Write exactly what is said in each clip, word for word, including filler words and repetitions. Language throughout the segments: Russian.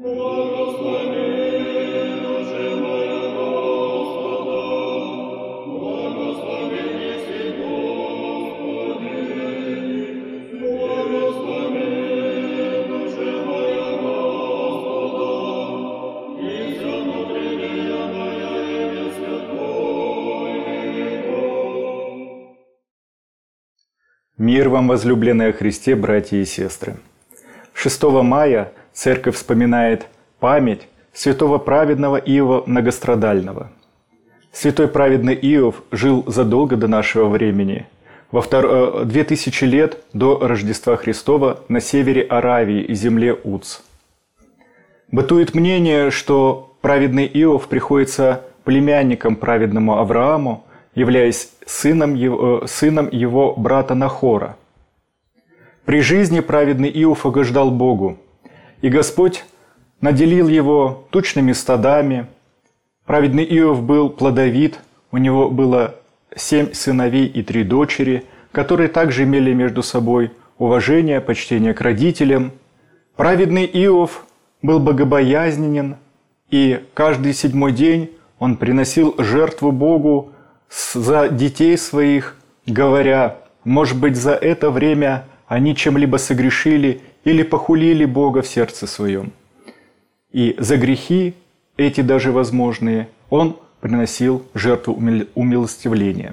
Мир вам, возлюбленные во Христе, братья и сестры! шестого мая Церковь вспоминает память святого праведного Иова Многострадального. Святой праведный Иов жил задолго до нашего времени, во втор... две тысячи лет до Рождества Христова на севере Аравии и земле Уц. Бытует мнение, что праведный Иов приходится племянником праведному Аврааму, являясь сыном его, сыном его брата Нахора. При жизни праведный Иов угождал Богу, и Господь наделил его тучными стадами. Праведный Иов был плодовит, у него было семь сыновей и три дочери, которые также имели между собой уважение, почтение к родителям. Праведный Иов был богобоязненен, и каждый седьмой день он приносил жертву Богу за детей своих, говоря, может быть, за это время они чем-либо согрешили или похулили Бога в сердце своем. И за грехи, эти даже возможные, он приносил жертву умилостивления.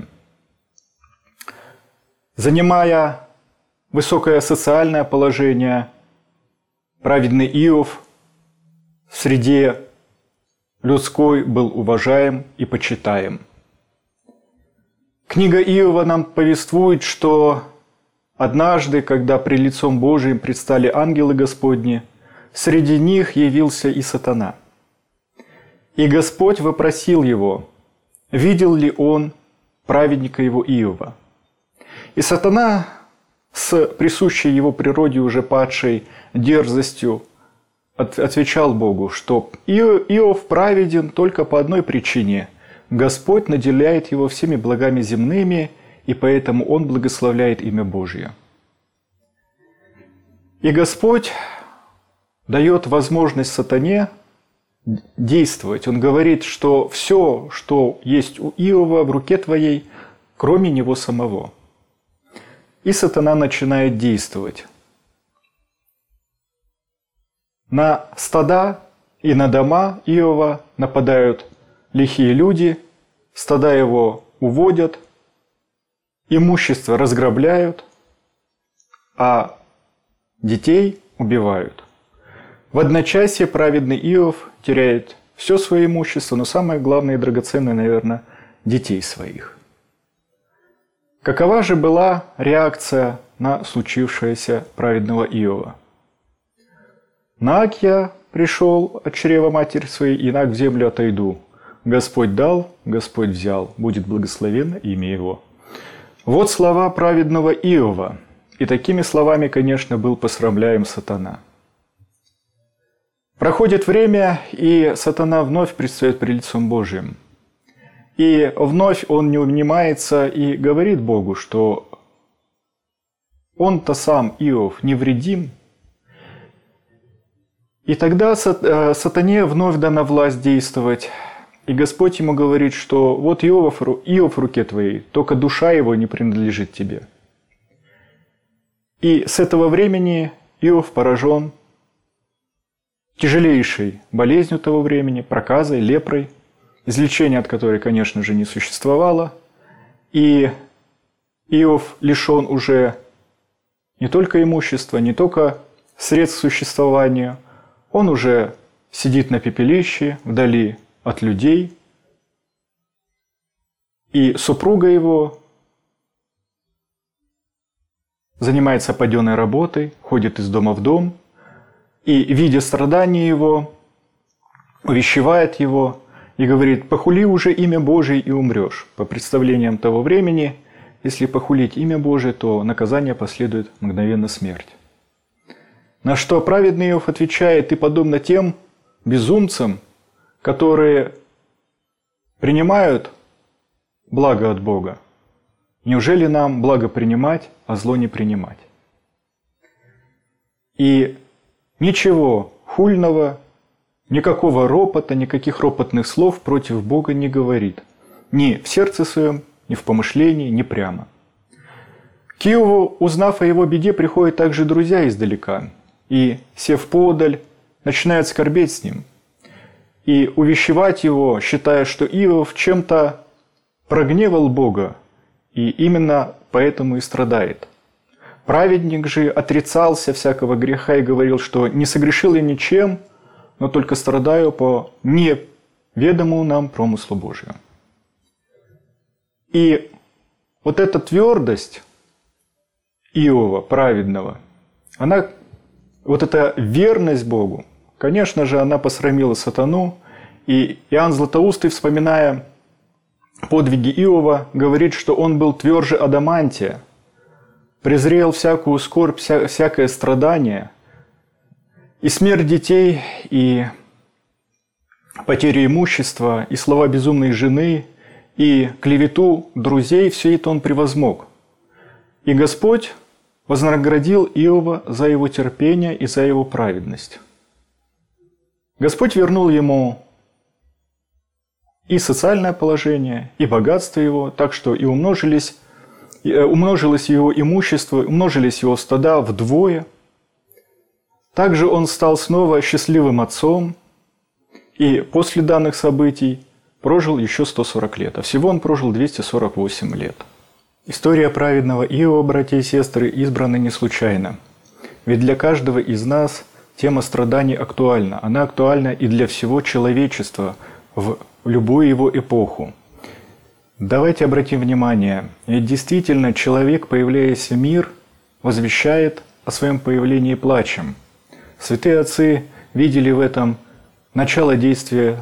Занимая высокое социальное положение, праведный Иов в среде людской был уважаем и почитаем. Книга Иова нам повествует, что однажды, когда пред лицом Божиим предстали ангелы Господни, среди них явился и сатана. И Господь вопросил его, видел ли он праведника его Иова. И сатана с присущей его природе уже падшей дерзостью отвечал Богу, что Иов праведен только по одной причине – Господь наделяет его всеми благами земными, и поэтому он благословляет имя Божье. И Господь дает возможность сатане действовать. Он говорит, что все, что есть у Иова в руке твоей, кроме него самого. И сатана начинает действовать. На стада и на дома Иова нападают лихие люди, стада его уводят, имущество разграбляют, а детей убивают. В одночасье праведный Иов теряет все свое имущество, но самое главное и драгоценное, наверное, детей своих. Какова же была реакция на случившееся праведного Иова? «Наг я пришел от чрева матери своей, и наг в землю отойду. Господь дал, Господь взял, будет благословенно имя Его». Вот слова праведного Иова. И такими словами, конечно, был посрамляем сатана. Проходит время, и сатана вновь предстает пред лицом Божиим. И вновь он не унимается и говорит Богу, что он-то сам, Иов, невредим. И тогда сатане вновь дана власть действовать. И Господь ему говорит, что вот Иов, Иов в руке твоей, только душа его не принадлежит тебе. И с этого времени Иов поражен тяжелейшей болезнью того времени, проказой, лепрой, излечения от которой, конечно же, не существовало. И Иов лишен уже не только имущества, не только средств к существованию, он уже сидит на пепелище, вдали от людей, и супруга его занимается паденной работой, ходит из дома в дом, и, видя страдания его, увещевает его и говорит: «Похули уже имя Божие и умрешь». По представлениям того времени, если похулить имя Божие, то наказание последует мгновенно смерть. На что праведный Иов отвечает: «Ты подобно тем безумцам, которые принимают благо от Бога. Неужели нам благо принимать, а зло не принимать?» И ничего хульного никакого ропота, никаких ропотных слов против Бога не говорит. Ни в сердце своем, ни в помышлении, ни прямо. К Иову, узнав о его беде, приходят также друзья издалека, и, сев поодаль, начинают скорбеть с ним и увещевать его, считая, что Иов чем-то прогневал Бога, и именно поэтому и страдает. Праведник же отрицался всякого греха и говорил, что не согрешил я ничем, но только страдаю по неведомому нам промыслу Божию. И вот эта твердость Иова, праведного, она, вот эта верность Богу, конечно же, она посрамила сатану. И Иоанн Златоустый, вспоминая подвиги Иова, говорит, что он был тверже адамантия, презрел всякую скорбь, вся, всякое страдание, и смерть детей, и потерю имущества, и слова безумной жены, и клевету друзей, все это он превозмог. И Господь вознаградил Иова за его терпение и за его праведность. Господь вернул ему и социальное положение, и богатство его, так что и умножились, и умножилось его имущество, умножились его стада вдвое. Также он стал снова счастливым отцом, и после данных событий прожил еще сто сорок лет, а всего он прожил двести сорок восемь лет. История праведного Иова, братья и сестры, избрана не случайно. Ведь для каждого из нас тема страданий актуальна. Она актуальна и для всего человечества в любую его эпоху. Давайте обратим внимание, ведь действительно человек, появляясь в мир, возвещает о своем появлении плачем. Святые отцы видели в этом начало действия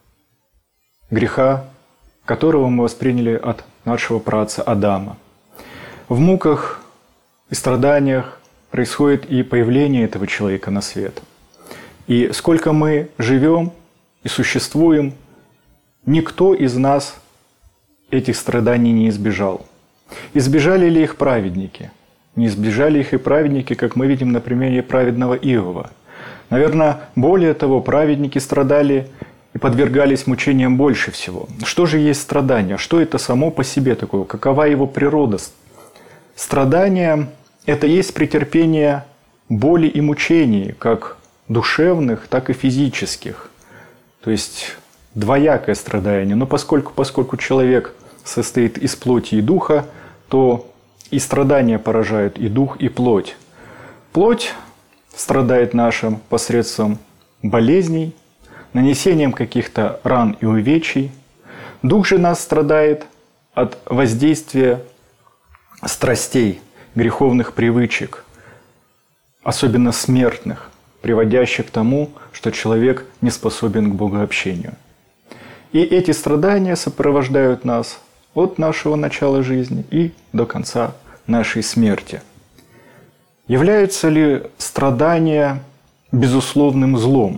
греха, которого мы восприняли от нашего праотца Адама. В муках и страданиях происходит и появление этого человека на свет. И сколько мы живем и существуем, никто из нас этих страданий не избежал. Избежали ли их праведники? Не избежали их и праведники, как мы видим на примере праведного Иова. Наверное, более того, праведники страдали и подвергались мучениям больше всего. Что же есть страдание? Что это само по себе такое? Какова его природа? Страдание – это есть претерпение боли и мучений, как душевных, так и физических. То есть двоякое страдание. Но поскольку, поскольку человек состоит из плоти и духа, то и страдания поражают и дух, и плоть. Плоть страдает наша посредством болезней, нанесением каких-то ран и увечий. Дух же нас страдает от воздействия страстей, греховных привычек, особенно смертных, приводящих к тому, что человек не способен к богообщению. И эти страдания сопровождают нас от нашего начала жизни и до конца нашей смерти. Являются ли страдания безусловным злом?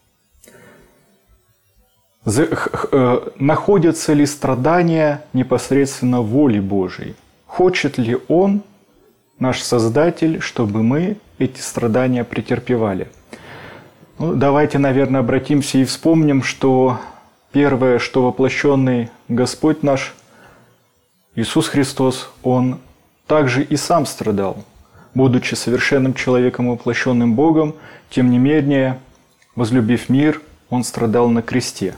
Находятся ли страдания непосредственно в воле Божией? Хочет ли Он, наш Создатель, чтобы мы эти страдания претерпевали? Ну, давайте, наверное, обратимся и вспомним, что первое, что воплощенный Господь наш, Иисус Христос, Он также и сам страдал. Будучи совершенным человеком, воплощенным Богом, тем не менее, возлюбив мир, Он страдал на кресте.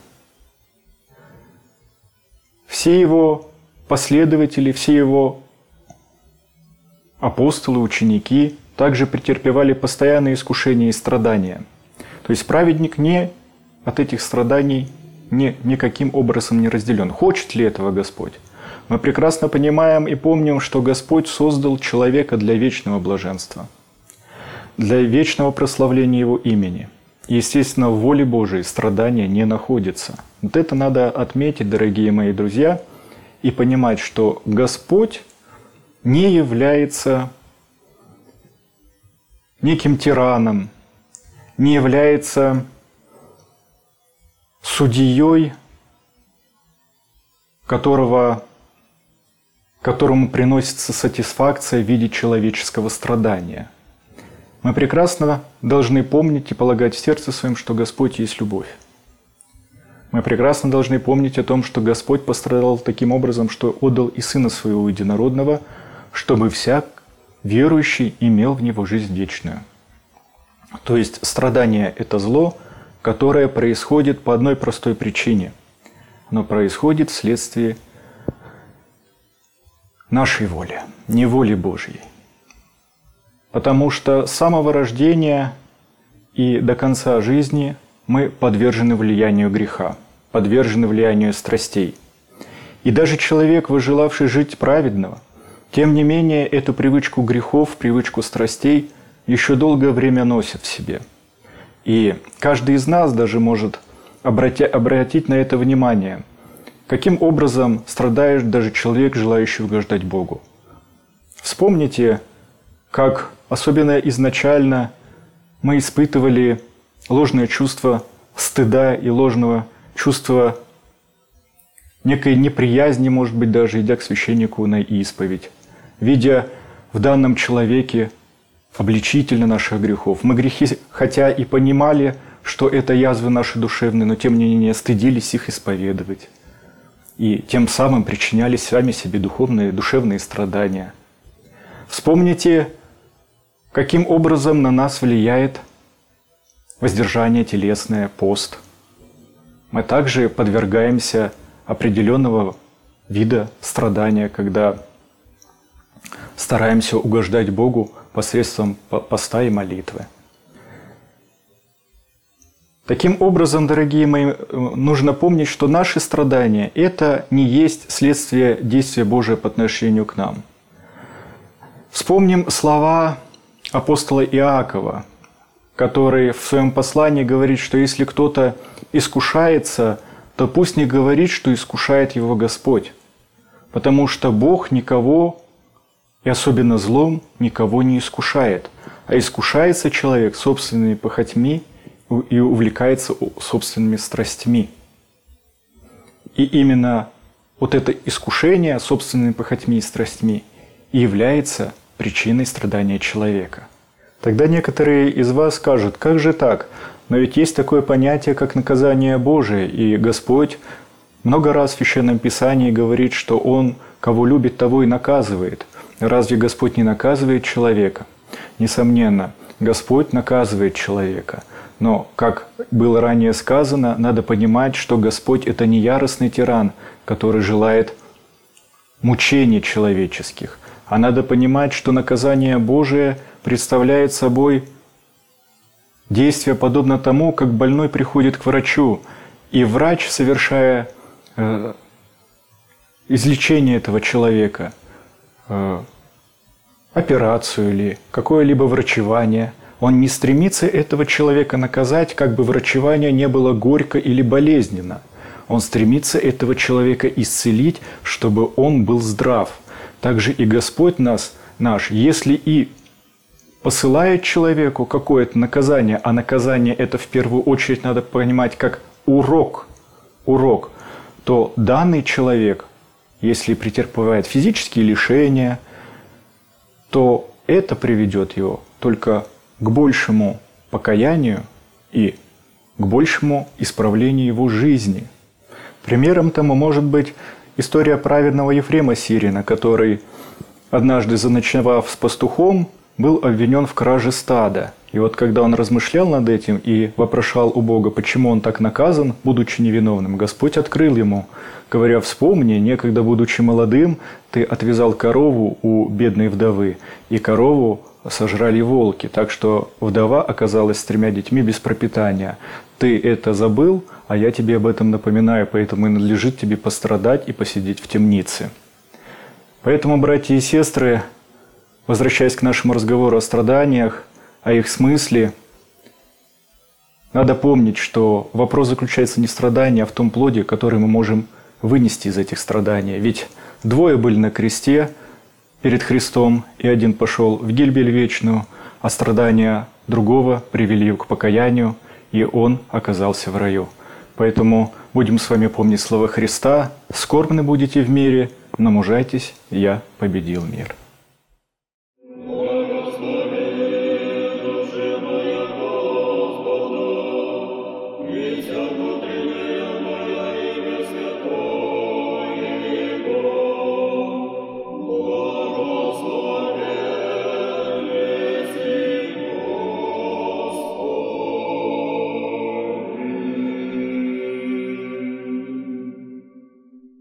Все Его последователи, все Его апостолы, ученики также претерпевали постоянные искушения и страдания. То есть праведник не от этих страданий ни, никаким образом не разделен. Хочет ли этого Господь? Мы прекрасно понимаем и помним, что Господь создал человека для вечного блаженства, для вечного прославления Его имени. И, естественно, в воле Божией страдания не находится. Вот это надо отметить, дорогие мои друзья, и понимать, что Господь не является неким тираном, не является судьей, которого, которому приносится сатисфакция в виде человеческого страдания. Мы прекрасно должны помнить и полагать в сердце своем, что Господь есть любовь. Мы прекрасно должны помнить о том, что Господь пострадал таким образом, что отдал и Сына Своего Единородного, чтобы всяк верующий имел в Него жизнь вечную. То есть страдание – это зло, которое происходит по одной простой причине. Оно происходит вследствие нашей воли, не воли Божьей. Потому что с самого рождения и до конца жизни мы подвержены влиянию греха, подвержены влиянию страстей. И даже человек, возжелавший жить праведного, тем не менее эту привычку грехов, привычку страстей еще долгое время носит в себе. И каждый из нас даже может обрати, обратить на это внимание. Каким образом страдает даже человек, желающий угождать Богу? Вспомните, как особенно изначально мы испытывали ложное чувство стыда и ложного чувства некой неприязни, может быть, даже идя к священнику на исповедь, видя в данном человеке обличителя наших грехов. Мы грехи, хотя и понимали, что это язвы наши душевные, но тем не менее стыдились их исповедовать. И тем самым причиняли сами себе духовные, душевные страдания. Вспомните, каким образом на нас влияет воздержание телесное, пост. Мы также подвергаемся определенного вида страдания, когда стараемся угождать Богу посредством поста и молитвы. Таким образом, дорогие мои, нужно помнить, что наши страдания – это не есть следствие действия Божия по отношению к нам. Вспомним слова апостола Иакова, который в своем послании говорит, что если кто-то искушается, то пусть не говорит, что искушает его Господь, потому что Бог никого, и особенно злом, никого не искушает, а искушается человек собственными похотьми и увлекается собственными страстями. И именно вот это искушение собственными похотьми и страстьми и является причиной страдания человека. Тогда некоторые из вас скажут: как же так? Но ведь есть такое понятие, как наказание Божие, и Господь много раз в Священном Писании говорит, что Он, кого любит, того и наказывает. Разве Господь не наказывает человека? Несомненно, Господь наказывает человека. Но, как было ранее сказано, надо понимать, что Господь – это не яростный тиран, который желает мучений человеческих. А надо понимать, что наказание Божие представляет собой действие, подобно тому, как больной приходит к врачу, и врач, совершая э, излечение этого человека, э, операцию или какое-либо врачевание, он не стремится этого человека наказать, как бы врачевание не было горько или болезненно. Он стремится этого человека исцелить, чтобы он был здрав. Также и Господь нас, наш, если и посылает человеку какое-то наказание, а наказание это в первую очередь надо понимать как урок, урок, то данный человек, если претерпевает физические лишения, то это приведет его только к большему покаянию и к большему исправлению его жизни. Примером тому может быть история праведного Ефрема Сирина, который, однажды заночевав с пастухом, был обвинен в краже стада. И вот когда он размышлял над этим и вопрошал у Бога, почему он так наказан, будучи невиновным, Господь открыл ему, говоря: «Вспомни, некогда, будучи молодым, ты отвязал корову у бедной вдовы, и корову сожрали волки, так что вдова оказалась с тремя детьми без пропитания. Ты это забыл, а я тебе об этом напоминаю, поэтому и надлежит тебе пострадать и посидеть в темнице». Поэтому, братья и сестры, возвращаясь к нашему разговору о страданиях, о их смысле, надо помнить, что вопрос заключается не в страдании, а в том плоде, который мы можем вынести из этих страданий. Ведь двое были на кресте перед Христом, и один пошел в гибель вечную, а страдания другого привели его к покаянию, и он оказался в раю. Поэтому будем с вами помнить слова Христа: «Скорбны будете в мире, но мужайтесь, я победил мир».